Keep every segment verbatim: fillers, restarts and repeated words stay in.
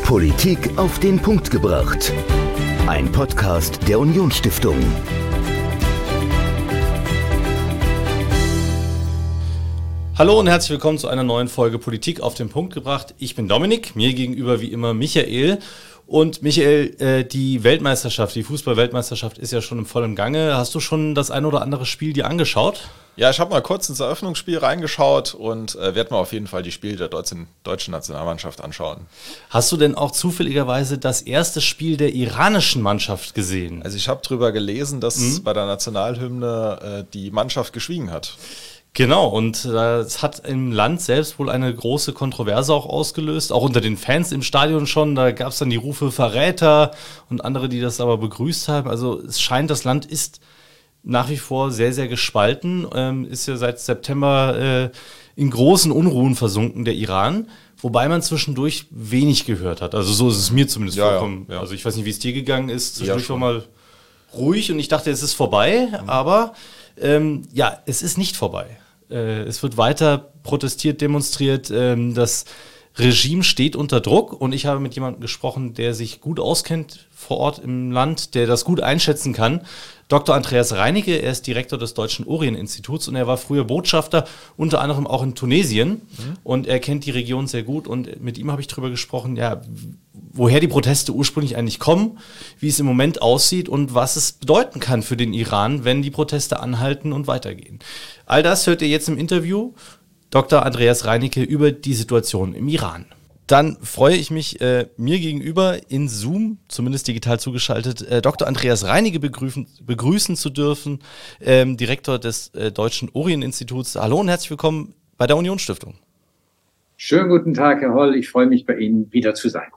Politik auf den Punkt gebracht. Ein Podcast der Unionsstiftung. Hallo und herzlich willkommen zu einer neuen Folge Politik auf den Punkt gebracht. Ich bin Dominik, mir gegenüber wie immer Michael. Und Michael, äh, die Weltmeisterschaft, die Fußball-Weltmeisterschaft ist ja schon im vollen Gange. Hast du schon das ein oder andere Spiel dir angeschaut? Ja, ich habe mal kurz ins Eröffnungsspiel reingeschaut und äh, werde mir auf jeden Fall die Spiele der deutschen, deutschen Nationalmannschaft anschauen. Hast du denn auch zufälligerweise das erste Spiel der iranischen Mannschaft gesehen? Also ich habe drüber gelesen, dass Mhm. bei der Nationalhymne äh, die Mannschaft geschwiegen hat. Genau, und das hat im Land selbst wohl eine große Kontroverse auch ausgelöst, auch unter den Fans im Stadion schon. Da gab es dann die Rufe Verräter und andere, die das aber begrüßt haben. Also es scheint, das Land ist nach wie vor sehr, sehr gespalten, ähm, ist ja seit September äh, in großen Unruhen versunken, der Iran, wobei man zwischendurch wenig gehört hat. Also so ist es mir zumindest Ja, vorgekommen. ja, ja. Also ich weiß nicht, wie es dir gegangen ist. Zwischendurch Ja, war mal ruhig und ich dachte, es ist vorbei, mhm. aber ähm, ja, es ist nicht vorbei. Äh, es wird weiter protestiert, demonstriert, ähm, das Regime steht unter Druck und ich habe mit jemandem gesprochen, der sich gut auskennt vor Ort im Land, der das gut einschätzen kann. Doktor Andreas Reinecke, er ist Direktor des Deutschen Orient-Instituts und er war früher Botschafter, unter anderem auch in Tunesien, mhm. und er kennt die Region sehr gut und mit ihm habe ich darüber gesprochen, ja, woher die Proteste ursprünglich eigentlich kommen, wie es im Moment aussieht und was es bedeuten kann für den Iran, wenn die Proteste anhalten und weitergehen. All das hört ihr jetzt im Interview. Doktor Andreas Reinecke über die Situation im Iran. Dann freue ich mich, äh, mir gegenüber in Zoom, zumindest digital zugeschaltet, äh, Doktor Andreas Reinecke begrüßen, begrüßen zu dürfen, ähm, Direktor des äh, Deutschen Orient-Instituts. Hallo und herzlich willkommen bei der Unionsstiftung. Schönen guten Tag, Herr Holl. Ich freue mich, bei Ihnen wieder zu sein.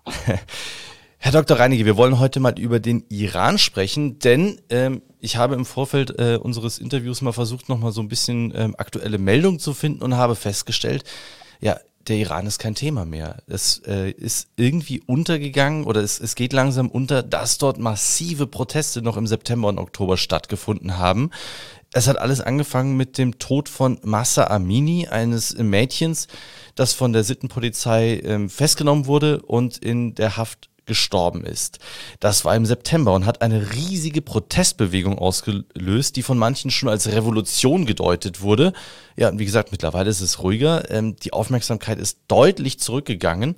Herr Doktor Reinecke, wir wollen heute mal über den Iran sprechen, denn ähm, ich habe im Vorfeld äh, unseres Interviews mal versucht, noch mal so ein bisschen ähm, aktuelle Meldungen zu finden und habe festgestellt, ja, der Iran ist kein Thema mehr. Es äh, ist irgendwie untergegangen oder es, es geht langsam unter, dass dort massive Proteste noch im September und Oktober stattgefunden haben. Es hat alles angefangen mit dem Tod von Mahsa Amini, eines Mädchens, das von der Sittenpolizei ähm, festgenommen wurde und in der Haft gestorben ist. Das war im September und hat eine riesige Protestbewegung ausgelöst, die von manchen schon als Revolution gedeutet wurde. Ja, und wie gesagt, mittlerweile ist es ruhiger. Ähm, die Aufmerksamkeit ist deutlich zurückgegangen.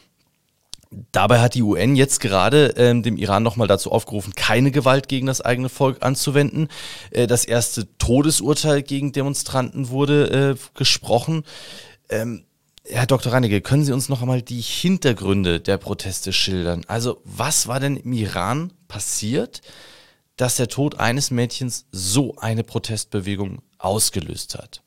Dabei hat die U N jetzt gerade ähm, dem Iran nochmal dazu aufgerufen, keine Gewalt gegen das eigene Volk anzuwenden. Äh, das erste Todesurteil gegen Demonstranten wurde äh, gesprochen. Ähm, Herr Doktor Reinecke, können Sie uns noch einmal die Hintergründe der Proteste schildern? Also was war denn im Iran passiert, dass der Tod eines Mädchens so eine Protestbewegung ausgelöst hat?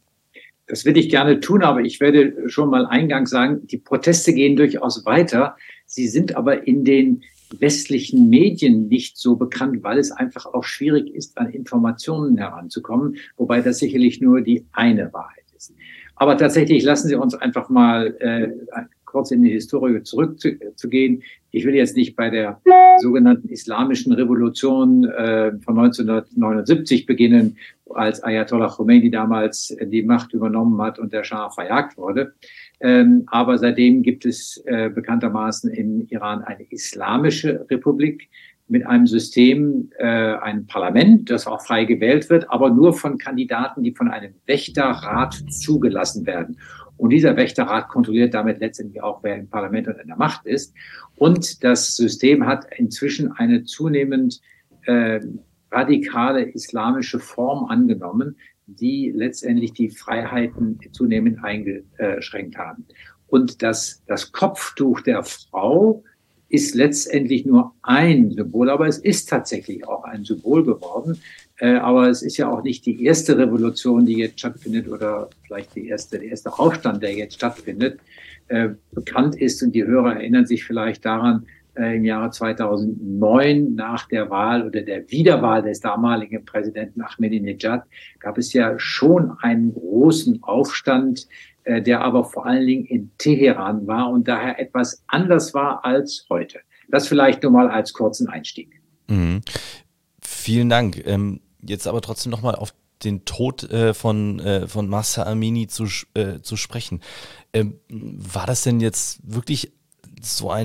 Das würde ich gerne tun, aber ich werde schon mal eingangs sagen, die Proteste gehen durchaus weiter. Sie sind aber in den westlichen Medien nicht so bekannt, weil es einfach auch schwierig ist, an Informationen heranzukommen, wobei das sicherlich nur die eine Wahrheit ist. Aber tatsächlich lassen Sie uns einfach mal äh, kurz in die Historie zurückzugehen. Ich will jetzt nicht bei der sogenannten Islamischen Revolution äh, von neunzehnhundertneunundsiebzig beginnen, als Ayatollah Khomeini damals die Macht übernommen hat und der Schah verjagt wurde. Ähm, aber seitdem gibt es äh, bekanntermaßen im Iran eine islamische Republik mit einem System, äh, einem Parlament, das auch frei gewählt wird, aber nur von Kandidaten, die von einem Wächterrat zugelassen werden. Und dieser Wächterrat kontrolliert damit letztendlich auch, wer im Parlament und in der Macht ist. Und das System hat inzwischen eine zunehmend äh, radikale islamische Form angenommen, die letztendlich die Freiheiten zunehmend eingeschränkt haben. Und das, das Kopftuch der Frau ist letztendlich nur ein Symbol, aber es ist tatsächlich auch ein Symbol geworden. Äh, aber es ist ja auch nicht die erste Revolution, die jetzt stattfindet, oder vielleicht die erste, der erste Aufstand, der jetzt stattfindet. Äh, bekannt ist, und die Hörer erinnern sich vielleicht daran, äh, im Jahre zweitausendneun nach der Wahl oder der Wiederwahl des damaligen Präsidenten Ahmadinejad gab es ja schon einen großen Aufstand, der aber vor allen Dingen in Teheran war und daher etwas anders war als heute. Das vielleicht nur mal als kurzen Einstieg. Mhm. Vielen Dank. Ähm, jetzt aber trotzdem nochmal auf den Tod äh, von, äh, von Mahsa Amini zu, äh, zu sprechen. Ähm, war das denn jetzt wirklich so ein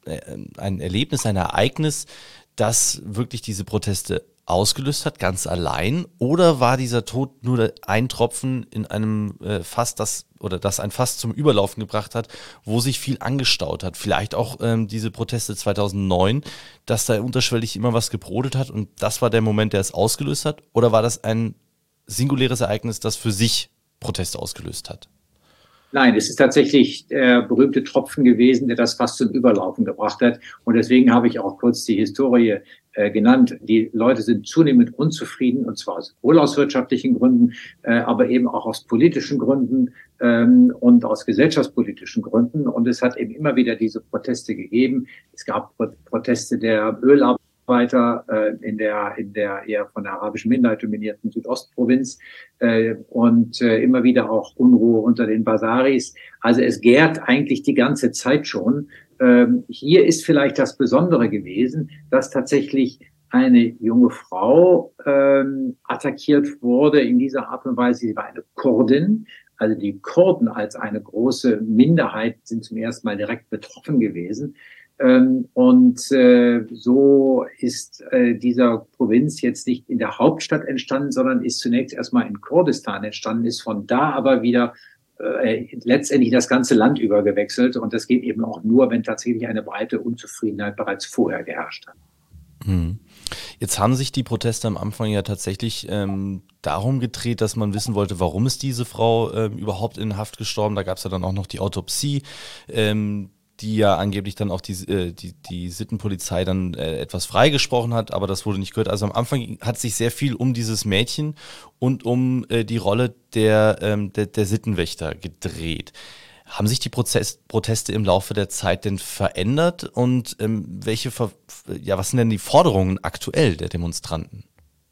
äh, ein Erlebnis, ein Ereignis, das wirklich diese Proteste ausgelöst hat, ganz allein? Oder war dieser Tod nur ein Tropfen in einem äh, Fass, das oder das ein Fass zum Überlaufen gebracht hat, wo sich viel angestaut hat? Vielleicht auch ähm, diese Proteste zweitausendneun, dass da unterschwellig immer was gebrodelt hat und das war der Moment, der es ausgelöst hat? Oder war das ein singuläres Ereignis, das für sich Proteste ausgelöst hat? Nein, es ist tatsächlich der berühmte Tropfen gewesen, der das fast zum Überlaufen gebracht hat. Und deswegen habe ich auch kurz die Historie äh, genannt. Die Leute sind zunehmend unzufrieden, und zwar sowohl aus wirtschaftlichen Gründen, äh, aber eben auch aus politischen Gründen ähm, und aus gesellschaftspolitischen Gründen. Und es hat eben immer wieder diese Proteste gegeben. Es gab Pro- Proteste der Ölarbeiter weiter äh, in der in der eher von der arabischen Minderheit dominierten Südostprovinz äh, und äh, immer wieder auch Unruhe unter den Basaris. Also es gärt eigentlich die ganze Zeit schon. Ähm, hier ist vielleicht das Besondere gewesen, dass tatsächlich eine junge Frau ähm, attackiert wurde in dieser Art und Weise. Sie war eine Kurdin. Also die Kurden als eine große Minderheit sind zum ersten Mal direkt betroffen gewesen. Ähm, und äh, so ist äh, dieser Provinz jetzt nicht in der Hauptstadt entstanden, sondern ist zunächst erstmal in Kurdistan entstanden, ist von da aber wieder äh, letztendlich das ganze Land übergewechselt. Und das geht eben auch nur, wenn tatsächlich eine breite Unzufriedenheit bereits vorher geherrscht hat. Hm. Jetzt haben sich die Proteste am Anfang ja tatsächlich ähm, darum gedreht, dass man wissen wollte, warum ist diese Frau ähm, überhaupt in Haft gestorben. Da gab es ja dann auch noch die Autopsie, ähm, die ja angeblich dann auch die, äh, die, die Sittenpolizei dann äh, etwas freigesprochen hat, aber das wurde nicht gehört. Also am Anfang hat sich sehr viel um dieses Mädchen und um äh, die Rolle der, ähm, der, der Sittenwächter gedreht. Haben sich die Prozess, Proteste im Laufe der Zeit denn verändert und ähm, welche, ja, was sind denn die Forderungen aktuell der Demonstranten?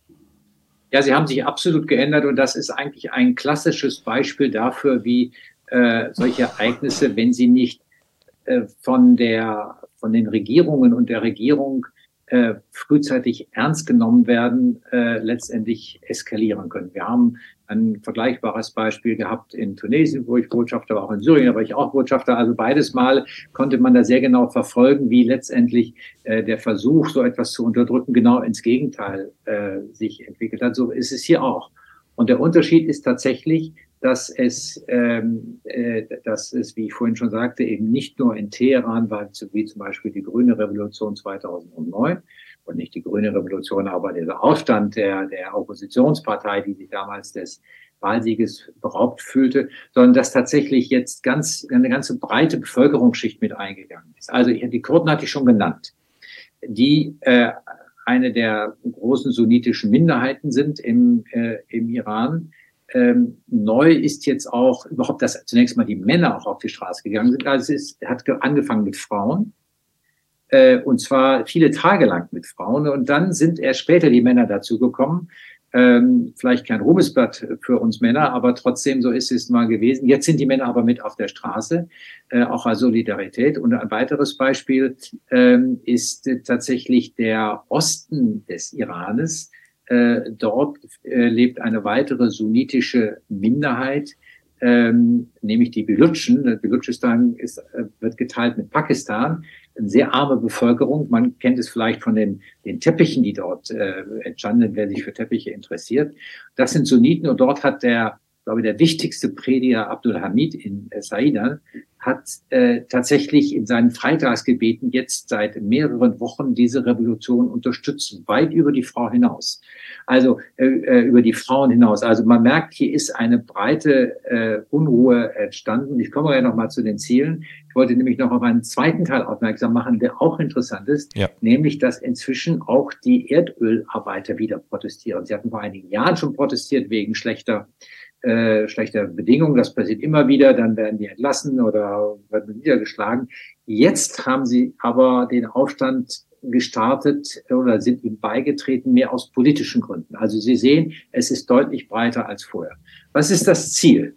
Ja, sie haben sich absolut geändert und das ist eigentlich ein klassisches Beispiel dafür, wie äh, solche Ereignisse, wenn sie nicht äh, von der, von den Regierungen und der Regierung äh, frühzeitig ernst genommen werden, äh, letztendlich eskalieren können. Wir haben ein vergleichbares Beispiel gehabt in Tunesien, wo ich Botschafter war, auch in Syrien, da war ich auch Botschafter. Also beides Mal konnte man da sehr genau verfolgen, wie letztendlich äh, der Versuch, so etwas zu unterdrücken, genau ins Gegenteil äh, sich entwickelt hat. So ist es hier auch. Und der Unterschied ist tatsächlich, dass es, ähm, äh, dass es, wie ich vorhin schon sagte, eben nicht nur in Teheran war, wie zum Beispiel die Grüne Revolution zweitausendneun, und nicht die Grüne Revolution, aber dieser Aufstand der, der Oppositionspartei, die sich damals des Wahlsieges beraubt fühlte, sondern dass tatsächlich jetzt ganz, eine ganze breite Bevölkerungsschicht mit eingegangen ist. Also die Kurden hatte ich schon genannt, die äh, eine der großen sunnitischen Minderheiten sind im, äh, im Iran. Ähm, neu ist jetzt auch überhaupt, dass zunächst mal die Männer auch auf die Straße gegangen sind. Also es ist, hat angefangen mit Frauen. Und zwar viele Tage lang mit Frauen. Und dann sind erst später die Männer dazugekommen. Ähm, vielleicht kein Ruhmesblatt für uns Männer, aber trotzdem, so ist es mal gewesen. Jetzt sind die Männer aber mit auf der Straße, äh, auch als Solidarität. Und ein weiteres Beispiel ähm, ist äh, tatsächlich der Osten des Iranes. Äh, dort äh, lebt eine weitere sunnitische Minderheit, ähm, nämlich die Belutschen. Belutschistan ist, äh, wird geteilt mit Pakistan. Eine sehr arme Bevölkerung. Man kennt es vielleicht von den, den Teppichen, die dort äh, entstanden sind, wer sich für Teppiche interessiert. Das sind Sunniten und dort hat der, glaube ich, der wichtigste Prediger Abdul Hamid in äh, Saidan hat äh, tatsächlich in seinen Freitagsgebeten jetzt seit mehreren Wochen diese Revolution unterstützt, weit über die Frau hinaus. Also äh, über die Frauen hinaus. Also man merkt, hier ist eine breite äh, Unruhe entstanden. Ich komme ja noch mal zu den Zielen. Ich wollte nämlich noch auf einen zweiten Teil aufmerksam machen, der auch interessant ist, ja. Nämlich, dass inzwischen auch die Erdölarbeiter wieder protestieren. Sie hatten vor einigen Jahren schon protestiert wegen schlechter Äh, schlechter Bedingungen. Das passiert immer wieder. Dann werden die entlassen oder werden niedergeschlagen. Jetzt haben sie aber den Aufstand gestartet oder sind ihm beigetreten, mehr aus politischen Gründen. Also Sie sehen, es ist deutlich breiter als vorher. Was ist das Ziel?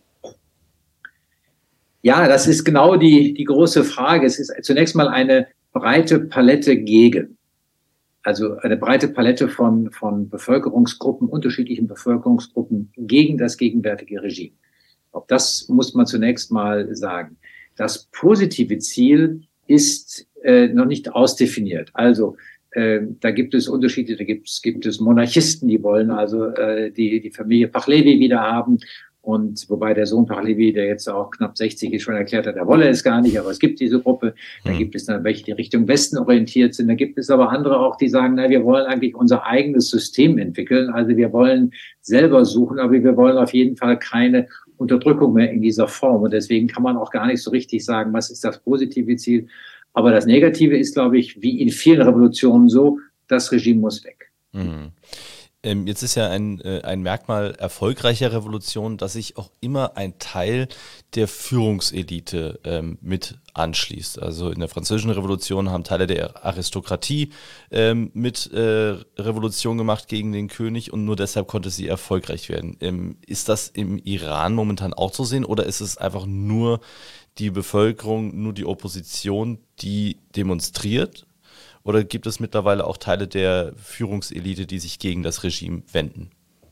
Ja, das ist genau die, die große Frage. Es ist zunächst mal eine breite Palette gegen. Also eine breite Palette von, von Bevölkerungsgruppen, unterschiedlichen Bevölkerungsgruppen gegen das gegenwärtige Regime. Auch das muss man zunächst mal sagen. Das positive Ziel ist äh, noch nicht ausdefiniert. Also äh, da gibt es Unterschiede, da gibt es, gibt es Monarchisten, die wollen also äh, die, die Familie Pahlavi wieder haben. Und wobei der Sohn Pahlavi, der jetzt auch knapp sechzig ist, schon erklärt hat, er wolle es gar nicht, aber es gibt diese Gruppe. Da mhm. gibt es dann welche, die Richtung Westen orientiert sind. Da gibt es aber andere auch, die sagen, na, wir wollen eigentlich unser eigenes System entwickeln. Also wir wollen selber suchen, aber wir wollen auf jeden Fall keine Unterdrückung mehr in dieser Form. Und deswegen kann man auch gar nicht so richtig sagen, was ist das positive Ziel. Aber das Negative ist, glaube ich, wie in vielen Revolutionen so, das Regime muss weg. Mhm. Ähm, jetzt ist ja ein, äh, ein Merkmal erfolgreicher Revolutionen, dass sich auch immer ein Teil der Führungselite ähm, mit anschließt. Also in der Französischen Revolution haben Teile der Aristokratie ähm, mit äh, Revolution gemacht gegen den König und nur deshalb konnte sie erfolgreich werden. Ähm, ist das im Iran momentan auch zu sehen oder ist es einfach nur die Bevölkerung, nur die Opposition, die demonstriert? Oder gibt es mittlerweile auch Teile der Führungselite, die sich gegen das Regime wenden?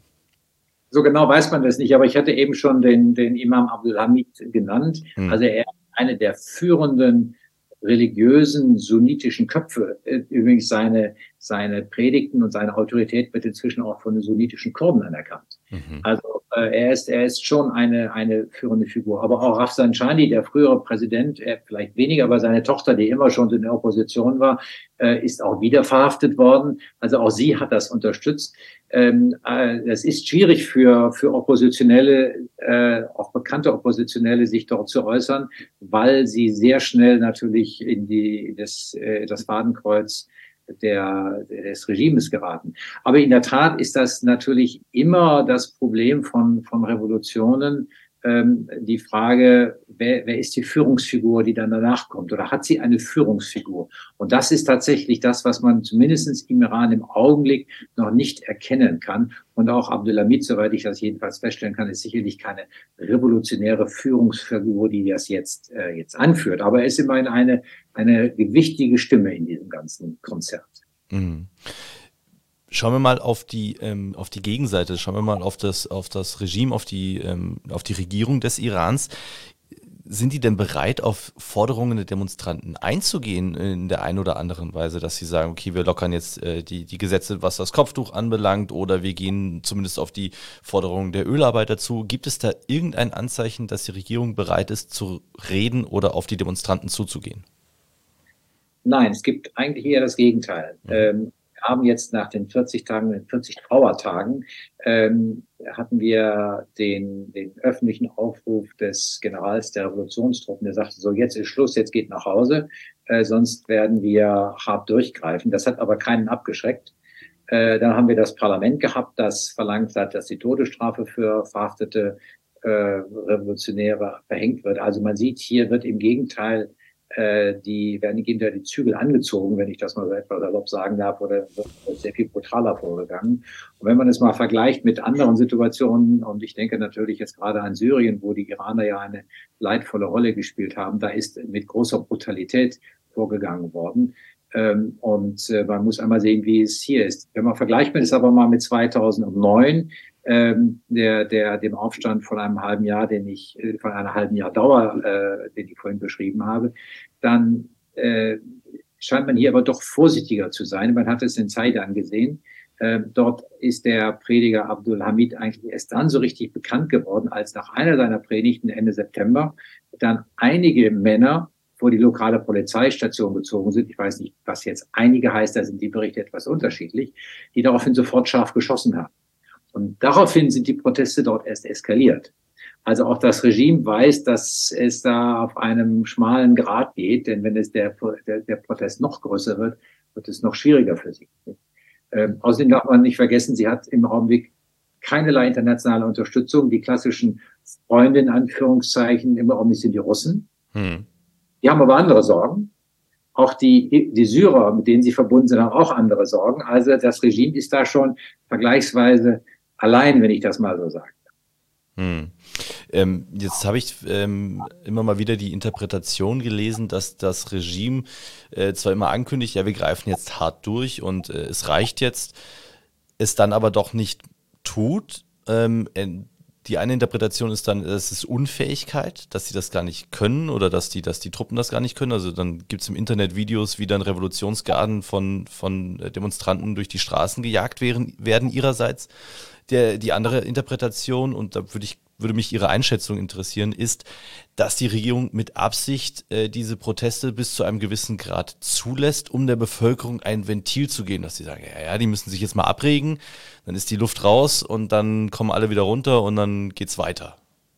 So genau weiß man das nicht, aber ich hatte eben schon den, den Imam Abdulhamid genannt. Hm. Also er ist eine der führenden religiösen sunnitischen Köpfe. Übrigens seine, seine Predigten und seine Autorität wird inzwischen auch von den sunnitischen Kurden anerkannt. Mhm. Also äh, er ist, er ist schon eine, eine führende Figur. Aber auch Rafsanjani, der frühere Präsident, er vielleicht weniger, aber seine Tochter, die immer schon in der Opposition war, äh, ist auch wieder verhaftet worden. Also auch sie hat das unterstützt. Ähm, äh, es ist schwierig für, für Oppositionelle, äh, auch bekannte Oppositionelle, sich dort zu äußern, weil sie sehr schnell natürlich in die, das, äh, das Fadenkreuz der, des Regimes geraten. Aber in der Tat ist das natürlich immer das Problem von, von Revolutionen, ähm, die Frage, wer, wer ist die Führungsfigur, die dann danach kommt? Oder hat sie eine Führungsfigur? Und das ist tatsächlich das, was man zumindest im Iran im Augenblick noch nicht erkennen kann. Und auch Abdulhamid, soweit ich das jedenfalls feststellen kann, ist sicherlich keine revolutionäre Führungsfigur, die das jetzt, äh, jetzt anführt. Aber er ist immerhin eine, eine gewichtige Stimme in diesem ganzen Konzert. Mhm. Schauen wir mal auf die, ähm, auf die Gegenseite, schauen wir mal auf das, auf das Regime, auf die, ähm, auf die Regierung des Irans. Sind die denn bereit, auf Forderungen der Demonstranten einzugehen in der einen oder anderen Weise, dass sie sagen, okay, wir lockern jetzt äh, die, die Gesetze, was das Kopftuch anbelangt, oder wir gehen zumindest auf die Forderungen der Ölarbeiter zu? Gibt es da irgendein Anzeichen, dass die Regierung bereit ist, zu reden oder auf die Demonstranten zuzugehen? Nein, es gibt eigentlich eher das Gegenteil. Mhm. Ähm, Wir haben jetzt nach den vierzig Tagen, den vierzig Trauertagen, ähm, hatten wir den, den öffentlichen Aufruf des Generals der Revolutionstruppen, der sagte so, jetzt ist Schluss, jetzt geht nach Hause, äh, sonst werden wir hart durchgreifen. Das hat aber keinen abgeschreckt. Äh, dann haben wir das Parlament gehabt, das verlangt hat, dass die Todesstrafe für verhaftete äh, Revolutionäre verhängt wird. Also man sieht, hier wird im Gegenteil die werden hinter die Zügel angezogen, wenn ich das mal so etwas salopp sagen darf, oder wird sehr viel brutaler vorgegangen. Und wenn man es mal vergleicht mit anderen Situationen, und ich denke natürlich jetzt gerade an Syrien, wo die Iraner ja eine leidvolle Rolle gespielt haben, da ist mit großer Brutalität vorgegangen worden. Und man muss einmal sehen, wie es hier ist. Wenn man vergleicht man es aber mal mit zweitausendneun, Ähm, der, der, dem Aufstand von einem halben Jahr, den ich, von einer halben Jahr Dauer, äh, den ich vorhin beschrieben habe, dann äh, scheint man hier aber doch vorsichtiger zu sein. Man hat es in Zaidan gesehen. Äh, dort ist der Prediger Abdulhamid eigentlich erst dann so richtig bekannt geworden, als nach einer seiner Predigten Ende September dann einige Männer vor die lokale Polizeistation gezogen sind. Ich weiß nicht, was jetzt einige heißt, da sind die Berichte etwas unterschiedlich, die daraufhin sofort scharf geschossen haben. Und daraufhin sind die Proteste dort erst eskaliert. Also auch das Regime weiß, dass es da auf einem schmalen Grat geht, denn wenn es der, der, der Protest noch größer wird, wird es noch schwieriger für sie. Ähm, außerdem darf man nicht vergessen, sie hat im Augenblick keinerlei internationale Unterstützung. Die klassischen Freunde in Anführungszeichen im Augenblick sind die Russen. Hm. Die haben aber andere Sorgen. Auch die, die Syrer, mit denen sie verbunden sind, haben auch andere Sorgen. Also das Regime ist da schon vergleichsweise allein, wenn ich das mal so sage. Hm. Ähm, jetzt habe ich ähm, immer mal wieder die Interpretation gelesen, dass das Regime äh, zwar immer ankündigt, ja, wir greifen jetzt hart durch und äh, es reicht jetzt, es dann aber doch nicht tut. Ähm, Die eine Interpretation ist dann, es ist Unfähigkeit, dass sie das gar nicht können oder dass die, dass die Truppen das gar nicht können. Also dann gibt es im Internet Videos, wie dann Revolutionsgarden von, von Demonstranten durch die Straßen gejagt werden, werden ihrerseits. Der, die andere Interpretation, und da würde ich, würde mich Ihre Einschätzung interessieren, ist, dass die Regierung mit Absicht äh, diese Proteste bis zu einem gewissen Grad zulässt, um der Bevölkerung ein Ventil zu geben, dass sie sagen, ja, ja, die müssen sich jetzt mal abregen, dann ist die Luft raus und dann kommen alle wieder runter und dann geht's weiter.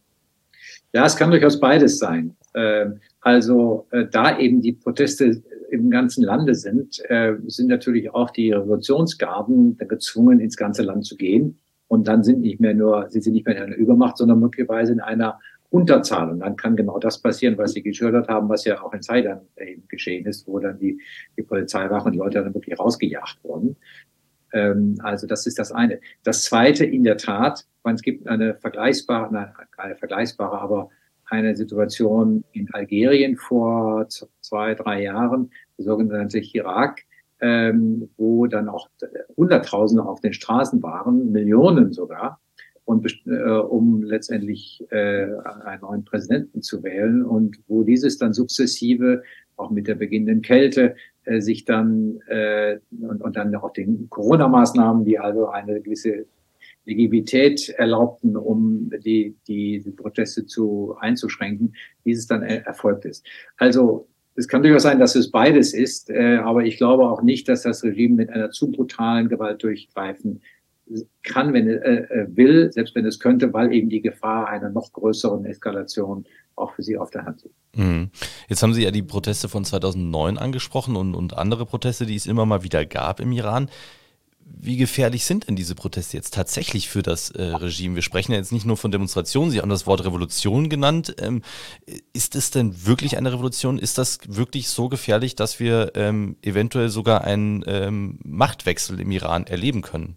Ja, es kann durchaus beides sein. Ähm, also äh, da eben die Proteste im ganzen Lande sind, äh, sind natürlich auch die Revolutionsgarden gezwungen, ins ganze Land zu gehen. Und dann sind nicht mehr nur, sie sind nicht mehr in einer Übermacht, sondern möglicherweise in einer Unterzahl. Und dann kann genau das passieren, was Sie geschildert haben, was ja auch in Zeidan eben geschehen ist, wo dann die, die Polizeiwache und die Leute dann wirklich rausgejagt wurden. Ähm, also das ist das eine. Das zweite, in der Tat, es gibt eine vergleichbare, nein, keine vergleichbare, aber eine Situation in Algerien vor zwei, drei Jahren, der sogenannte Hirak, Ähm, wo dann auch Hunderttausende auf den Straßen waren, Millionen sogar, und äh, um letztendlich äh, einen neuen Präsidenten zu wählen, und wo dieses dann sukzessive, auch mit der beginnenden Kälte, äh, sich dann äh, und, und dann auch den Corona-Maßnahmen, die also eine gewisse Legitimität erlaubten, um die, die, die Proteste zu einzuschränken, dieses dann er, erfolgt ist. Also es kann durchaus sein, dass es beides ist, äh, aber ich glaube auch nicht, dass das Regime mit einer zu brutalen Gewalt durchgreifen kann, wenn es äh, will, selbst wenn es könnte, weil eben die Gefahr einer noch größeren Eskalation auch für sie auf der Hand liegt. Mhm. Jetzt haben Sie ja die Proteste von zweitausendneun angesprochen und, und andere Proteste, die es immer mal wieder gab im Iran. Wie gefährlich sind denn diese Proteste jetzt tatsächlich für das äh, Regime? Wir sprechen ja jetzt nicht nur von Demonstrationen, Sie haben das Wort Revolution genannt. Ähm, ist es denn wirklich eine Revolution? Ist das wirklich so gefährlich, dass wir ähm, eventuell sogar einen ähm, Machtwechsel im Iran erleben können?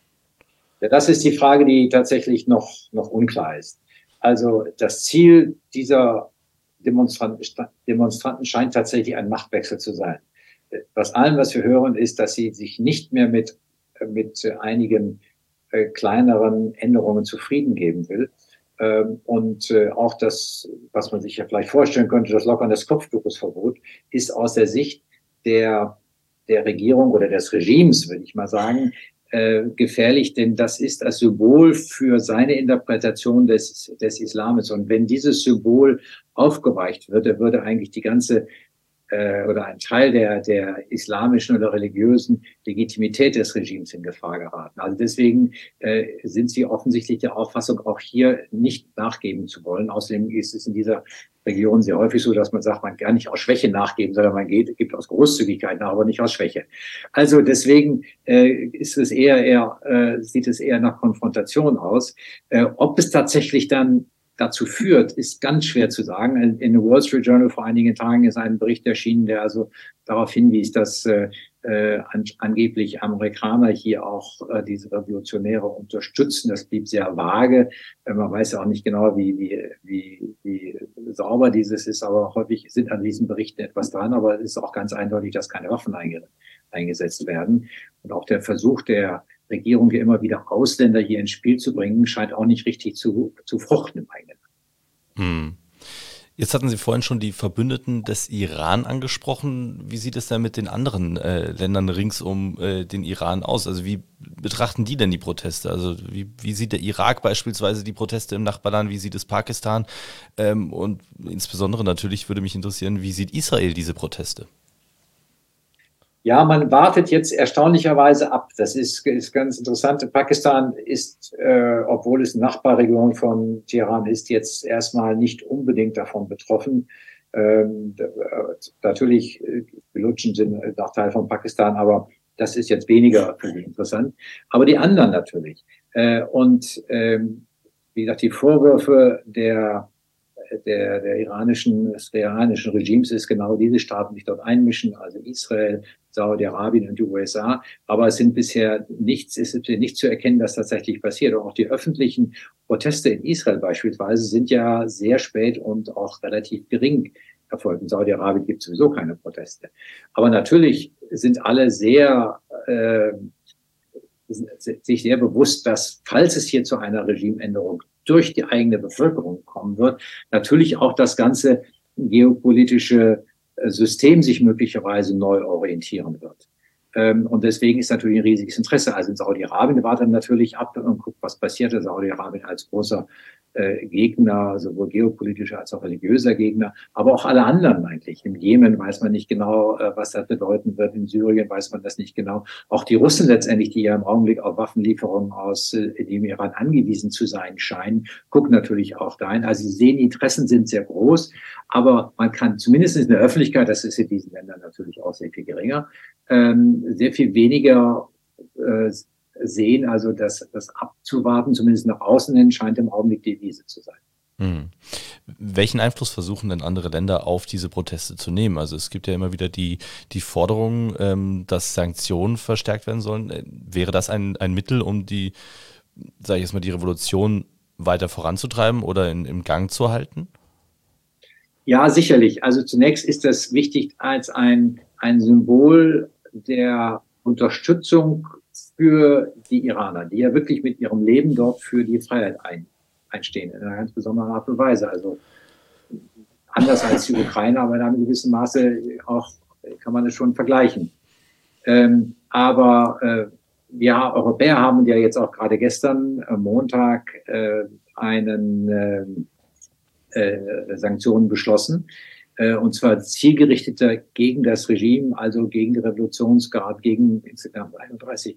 Ja, das ist die Frage, die tatsächlich noch, noch unklar ist. Also das Ziel dieser Demonstranten, Demonstranten scheint tatsächlich ein Machtwechsel zu sein. Was allem, was wir hören, ist, dass sie sich nicht mehr mit mit einigen äh, kleineren Änderungen zufrieden geben will. Ähm, und äh, auch das, was man sich ja vielleicht vorstellen könnte, das Lockern des Kopftuchesverbot, ist aus der Sicht der, der Regierung oder des Regimes, würde ich mal sagen, äh, gefährlich, denn das ist das Symbol für seine Interpretation des, des Islams. Und wenn dieses Symbol aufgeweicht wird, dann würde eigentlich die ganze oder ein Teil der, der islamischen oder religiösen Legitimität des Regimes in Gefahr geraten. Also deswegen äh, sind sie offensichtlich der Auffassung, auch hier nicht nachgeben zu wollen. Außerdem ist es in dieser Region sehr häufig so, dass man sagt, man kann nicht aus Schwäche nachgeben, sondern man geht, gibt aus Großzügigkeit nach, aber nicht aus Schwäche. Also deswegen äh, ist es eher, eher äh, sieht es eher nach Konfrontation aus. Äh, ob es tatsächlich dann dazu führt, ist ganz schwer zu sagen. In The Wall Street Journal vor einigen Tagen ist ein Bericht erschienen, der also darauf hinwies, dass äh, an, angeblich Amerikaner hier auch äh, diese Revolutionäre unterstützen. Das blieb sehr vage. Man weiß ja auch nicht genau, wie, wie, wie, wie sauber dieses ist, aber häufig sind an diesen Berichten etwas dran. Aber es ist auch ganz eindeutig, dass keine Waffen einge, eingesetzt werden. Und auch der Versuch der Regierung, hier immer wieder Ausländer hier ins Spiel zu bringen, scheint auch nicht richtig zu, zu fruchten im eigenen Land. Hm. Jetzt hatten Sie vorhin schon die Verbündeten des Iran angesprochen. Wie sieht es denn mit den anderen äh, Ländern rings um äh, den Iran aus? Also wie betrachten die denn die Proteste? Also wie, wie sieht der Irak beispielsweise die Proteste im Nachbarland? Wie sieht es Pakistan? Ähm, und insbesondere natürlich würde mich interessieren, wie sieht Israel diese Proteste? Ja, man wartet jetzt erstaunlicherweise ab. Das ist, ist ganz interessant. Pakistan ist, äh, obwohl es eine Nachbarregion von Teheran ist, jetzt erstmal nicht unbedingt davon betroffen. Ähm, natürlich, die Lutschen sind auch Teil von Pakistan, aber das ist jetzt weniger für die interessant. Aber die anderen natürlich. Äh, und ähm, wie gesagt, die Vorwürfe der Der, der iranischen, des iranischen Regimes ist genau diese Staaten, die sich dort einmischen, also Israel, Saudi-Arabien und die U S A. Aber es sind bisher nichts, es ist nicht zu erkennen, dass tatsächlich passiert. Und auch die öffentlichen Proteste in Israel beispielsweise sind ja sehr spät und auch relativ gering erfolgt. In Saudi-Arabien gibt es sowieso keine Proteste. Aber natürlich sind alle sehr, äh, sich sehr bewusst, dass, falls es hier zu einer Regimeänderung durch die eigene Bevölkerung kommen wird, natürlich auch das ganze geopolitische System sich möglicherweise neu orientieren wird. Und deswegen ist natürlich ein riesiges Interesse. Also in Saudi-Arabien wartet natürlich ab und guckt, was passiert. Saudi-Arabien als großer äh, Gegner, sowohl geopolitischer als auch religiöser Gegner, aber auch alle anderen eigentlich. Im Jemen weiß man nicht genau, äh, was das bedeuten wird. In Syrien weiß man das nicht genau. Auch die Russen letztendlich, die ja im Augenblick auf Waffenlieferungen aus äh, dem Iran angewiesen zu sein scheinen, gucken natürlich auch dahin. Also Sie sehen, die Interessen sind sehr groß, aber man kann zumindest in der Öffentlichkeit, das ist in diesen Ländern natürlich auch sehr viel geringer, ähm, sehr viel weniger äh, sehen, also das, das abzuwarten, zumindest nach außen hin, scheint im Augenblick die Devise zu sein. Hm. Welchen Einfluss versuchen denn andere Länder auf diese Proteste zu nehmen? Also es gibt ja immer wieder die, die Forderung, ähm, dass Sanktionen verstärkt werden sollen. Äh, wäre das ein, ein Mittel, um die, sage ich jetzt mal, die Revolution weiter voranzutreiben oder in, im Gang zu halten? Ja, sicherlich. Also zunächst ist das wichtig als ein, ein Symbol der Unterstützung für die Iraner, die ja wirklich mit ihrem Leben dort für die Freiheit ein, einstehen, in einer ganz besonderen Art und Weise. Also anders als die Ukrainer, aber in einem gewissen Maße auch kann man es schon vergleichen. Ähm, aber äh, wir Europäer haben ja jetzt auch gerade gestern, am Montag, äh, einen äh, äh, Sanktionen beschlossen. Und zwar zielgerichteter gegen das Regime, also gegen die Revolutionsgarde, gegen insgesamt einunddreißig,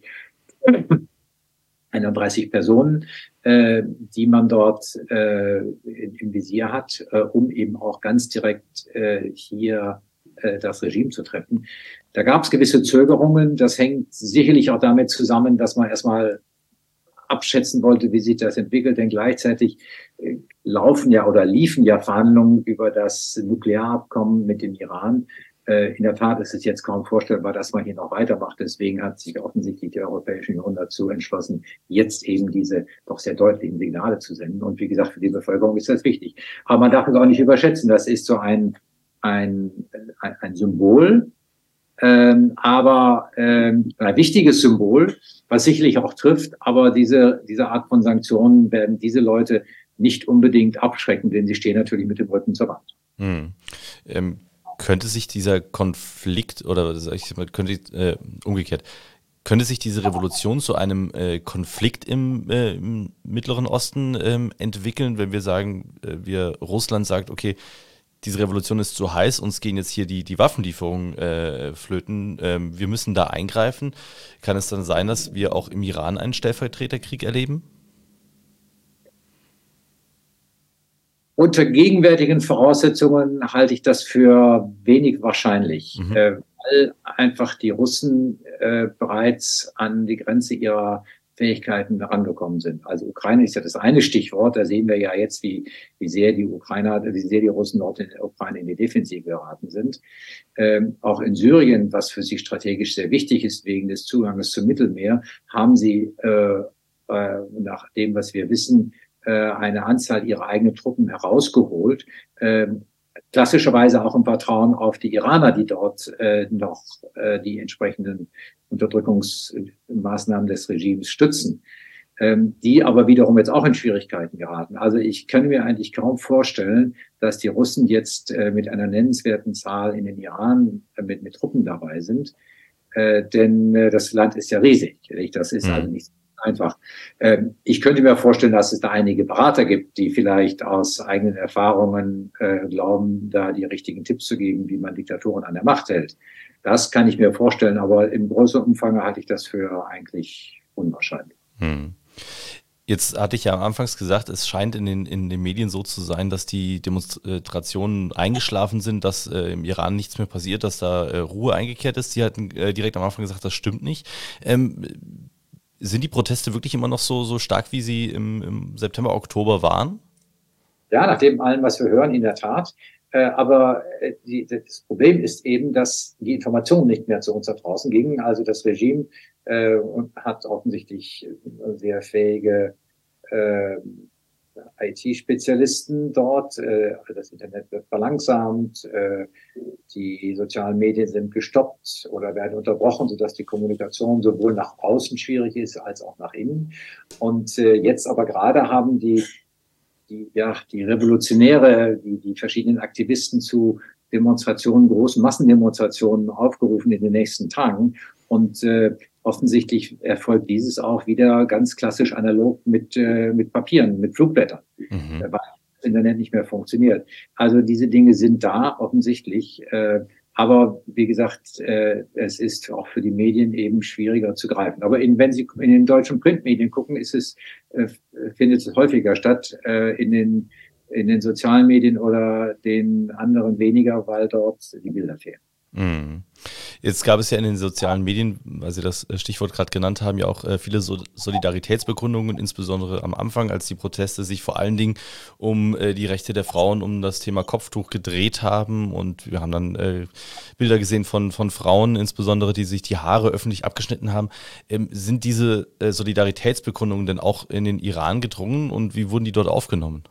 einunddreißig Personen, äh, die man dort äh, im Visier hat, äh, um eben auch ganz direkt äh, hier äh, das Regime zu treffen. Da gab es gewisse Zögerungen. Das hängt sicherlich auch damit zusammen, dass man erstmal abschätzen wollte, wie sich das entwickelt, denn gleichzeitig äh, laufen ja oder liefen ja Verhandlungen über das Nuklearabkommen mit dem Iran. Äh, in der Tat ist es jetzt kaum vorstellbar, dass man hier noch weitermacht. Deswegen hat sich offensichtlich die Europäische Union dazu entschlossen, jetzt eben diese doch sehr deutlichen Signale zu senden. Und wie gesagt, für die Bevölkerung ist das wichtig. Aber man darf es auch nicht überschätzen. Das ist so ein, ein, ein, ein Symbol, Ähm, aber ähm, ein wichtiges Symbol, was sicherlich auch trifft, aber diese, diese Art von Sanktionen werden diese Leute nicht unbedingt abschrecken, denn sie stehen natürlich mit dem Rücken zur Wand. Hm. Ähm, könnte sich dieser Konflikt, oder sag ich mal, könnte äh, umgekehrt, könnte sich diese Revolution zu einem äh, Konflikt im, äh, im Mittleren Osten ähm, entwickeln, wenn wir sagen, äh, wir Russland sagt, okay, diese Revolution ist zu heiß, uns gehen jetzt hier die, die Waffenlieferungen äh, flöten, ähm, wir müssen da eingreifen. Kann es dann sein, dass wir auch im Iran einen Stellvertreterkrieg erleben? Unter gegenwärtigen Voraussetzungen halte ich das für wenig wahrscheinlich, mhm. äh, weil einfach die Russen äh, bereits an die Grenze ihrer Fähigkeiten herangekommen sind. Also Ukraine ist ja das eine Stichwort. Da sehen wir ja jetzt, wie, wie sehr die Ukrainer, wie sehr die Russen dort in der Ukraine in die Defensive geraten sind. Ähm, auch in Syrien, was für sie strategisch sehr wichtig ist, wegen des Zugangs zum Mittelmeer, haben sie, äh, äh, nach dem, was wir wissen, äh, eine Anzahl ihrer eigenen Truppen herausgeholt. Ähm, klassischerweise auch im Vertrauen auf die Iraner, die dort äh, noch äh, die entsprechenden Unterdrückungsmaßnahmen des Regimes stützen, ähm, die aber wiederum jetzt auch in Schwierigkeiten geraten. Also ich kann mir eigentlich kaum vorstellen, dass die Russen jetzt äh, mit einer nennenswerten Zahl in den Iran äh, mit, mit Truppen dabei sind, äh, denn äh, das Land ist ja riesig. Das ist mhm. also nicht einfach. Ähm, ich könnte mir vorstellen, dass es da einige Berater gibt, die vielleicht aus eigenen Erfahrungen äh, glauben, da die richtigen Tipps zu geben, wie man Diktaturen an der Macht hält. Das kann ich mir vorstellen, aber im größeren Umfang halte ich das für eigentlich unwahrscheinlich. Hm. Jetzt hatte ich ja am Anfangs gesagt, es scheint in den, in den Medien so zu sein, dass die Demonstrationen eingeschlafen sind, dass äh, im Iran nichts mehr passiert, dass da äh, Ruhe eingekehrt ist. Sie hatten äh, direkt am Anfang gesagt, das stimmt nicht. Ähm, sind die Proteste wirklich immer noch so, so stark, wie sie im, im September, Oktober waren? Ja, nach dem allem, was wir hören, in der Tat. Äh, aber äh, die, das Problem ist eben, dass die Informationen nicht mehr zu uns da draußen gingen. Also das Regime äh, hat offensichtlich sehr fähige äh, I T-Spezialisten dort. Äh, das Internet wird verlangsamt, äh, die sozialen Medien sind gestoppt oder werden unterbrochen, sodass die Kommunikation sowohl nach außen schwierig ist als auch nach innen. Und äh, jetzt aber gerade haben die die, ja, die Revolutionäre, die, die verschiedenen Aktivisten zu Demonstrationen, großen Massendemonstrationen aufgerufen in den nächsten Tagen. Und äh, offensichtlich erfolgt dieses auch wieder ganz klassisch analog mit, äh, mit Papieren, mit Flugblättern, mhm. weil das Internet nicht mehr funktioniert. Also diese Dinge sind da offensichtlich. Äh, aber wie gesagt, äh, es ist auch für die Medien eben schwieriger zu greifen. Aber in, wenn Sie in den deutschen Printmedien gucken, ist es, äh, findet es häufiger statt, äh, in den in den sozialen Medien oder den anderen weniger, weil dort die Bilder fehlen. Mhm. Jetzt gab es ja in den sozialen Medien, weil Sie das Stichwort gerade genannt haben, ja auch äh, viele so Solidaritätsbekundungen, insbesondere am Anfang, als die Proteste sich vor allen Dingen um äh, die Rechte der Frauen, um das Thema Kopftuch gedreht haben. Und wir haben dann äh, Bilder gesehen von, von Frauen, insbesondere, die sich die Haare öffentlich abgeschnitten haben. Ähm, sind diese äh, Solidaritätsbekundungen denn auch in den Iran gedrungen und wie wurden die dort aufgenommen?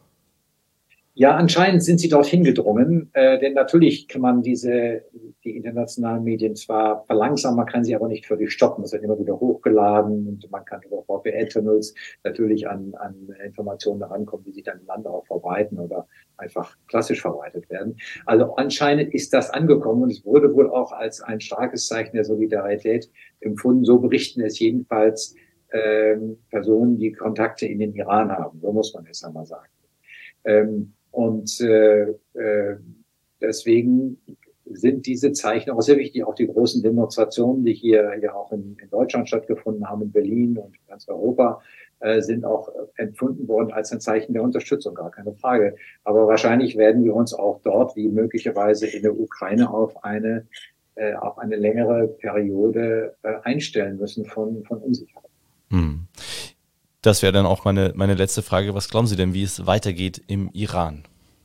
Ja, anscheinend sind sie dorthin gedrungen, äh, denn natürlich kann man diese, die internationalen Medien zwar verlangsamen, man kann sie aber nicht völlig stoppen. Es wird immer wieder hochgeladen und man kann über V P N-Tunnels natürlich an, an Informationen herankommen, die sich dann im Land auch verbreiten oder einfach klassisch verbreitet werden. Also anscheinend ist das angekommen und es wurde wohl auch als ein starkes Zeichen der Solidarität empfunden. So berichten es jedenfalls ähm, Personen, die Kontakte in den Iran haben. So muss man es einmal sagen. Ähm, Und äh, äh, deswegen sind diese Zeichen auch sehr wichtig. Auch die großen Demonstrationen, die hier ja auch in, in Deutschland stattgefunden haben, in Berlin und in ganz Europa, äh, sind auch empfunden worden als ein Zeichen der Unterstützung, gar keine Frage. Aber wahrscheinlich werden wir uns auch dort, wie möglicherweise in der Ukraine, auf eine äh, auf eine längere Periode äh, einstellen müssen von von Unsicherheit. Hm. Das wäre dann auch meine, meine letzte Frage. Was glauben Sie denn, wie es weitergeht im Iran?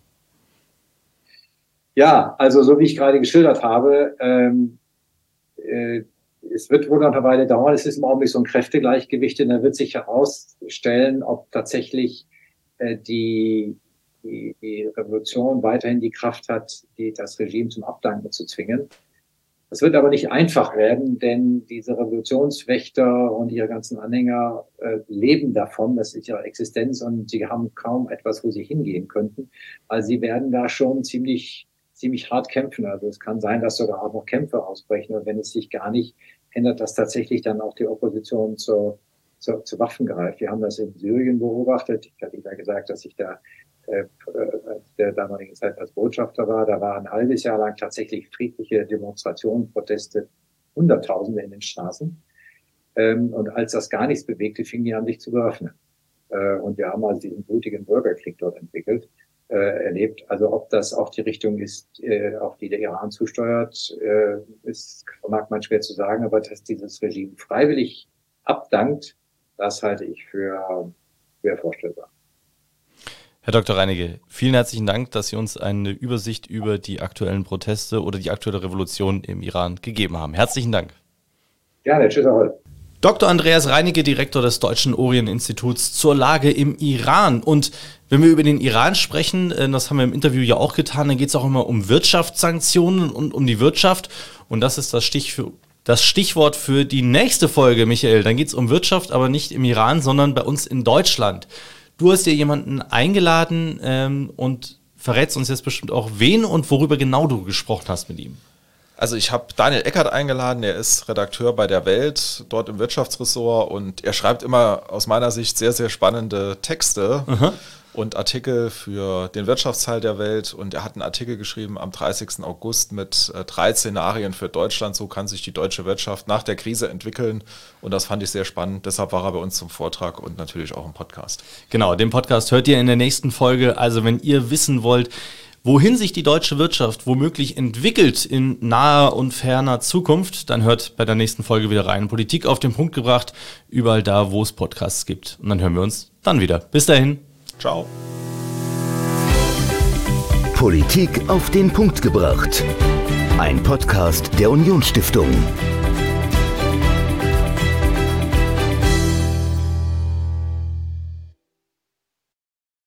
Ja, also so wie ich gerade geschildert habe, ähm, äh, es wird wohl noch eine Weile dauern. Es ist im Augenblick so ein Kräftegleichgewicht und da wird sich herausstellen, ob tatsächlich äh, die, die, die Revolution weiterhin die Kraft hat, die, das Regime zum Abdanken zu zwingen. Es wird aber nicht einfach werden, denn diese Revolutionswächter und ihre ganzen Anhänger äh, leben davon, das ist ihre Existenz und sie haben kaum etwas, wo sie hingehen könnten. Also sie werden da schon ziemlich ziemlich hart kämpfen. Also es kann sein, dass sogar auch noch Kämpfe ausbrechen und wenn es sich gar nicht ändert, dass tatsächlich dann auch die Opposition zu, zu, zu Waffen greift. Wir haben das in Syrien beobachtet. Ich hatte ja gesagt, dass ich da äh, der damaligen Zeit als Botschafter war. Da war ein halbes Jahr lang tatsächlich friedliche Demonstrationen, Proteste, Hunderttausende in den Straßen. Ähm, und als das gar nichts bewegte, fingen die an, sich zu bewaffnen. Äh, und wir haben also diesen blutigen Bürgerkrieg dort entwickelt, äh, erlebt. Also ob das auch die Richtung ist, äh, auf die der Iran zusteuert, äh, ist, mag man schwer zu sagen, aber dass dieses Regime freiwillig abdankt, das halte ich für schwer vorstellbar. Herr Doktor Reinecke, vielen herzlichen Dank, dass Sie uns eine Übersicht über die aktuellen Proteste oder die aktuelle Revolution im Iran gegeben haben. Herzlichen Dank. Gerne, tschüss, Ahoi. Doktor Andreas Reinecke, Direktor des Deutschen Orient-Instituts zur Lage im Iran. Und wenn wir über den Iran sprechen, das haben wir im Interview ja auch getan, dann geht es auch immer um Wirtschaftssanktionen und um die Wirtschaft. Und das ist das Stich für, das Stichwort für die nächste Folge, Michael. Dann geht es um Wirtschaft, aber nicht im Iran, sondern bei uns in Deutschland. Du hast dir jemanden eingeladen ähm, und verrätst uns jetzt bestimmt auch, wen und worüber genau du gesprochen hast mit ihm. Also ich habe Daniel Eckert eingeladen, er ist Redakteur bei der Welt, dort im Wirtschaftsressort und er schreibt immer aus meiner Sicht sehr, sehr spannende Texte Aha. und Artikel für den Wirtschaftsteil der Welt und er hat einen Artikel geschrieben am dreißigsten August mit äh, drei Szenarien für Deutschland, so kann sich die deutsche Wirtschaft nach der Krise entwickeln und das fand ich sehr spannend, deshalb war er bei uns zum Vortrag und natürlich auch im Podcast. Genau, den Podcast hört ihr in der nächsten Folge, also wenn ihr wissen wollt, wohin sich die deutsche Wirtschaft womöglich entwickelt in naher und ferner Zukunft, dann hört bei der nächsten Folge wieder rein. Politik auf den Punkt gebracht, überall da, wo es Podcasts gibt. Und dann hören wir uns dann wieder. Bis dahin. Ciao. Politik auf den Punkt gebracht. Ein Podcast der Unionsstiftung.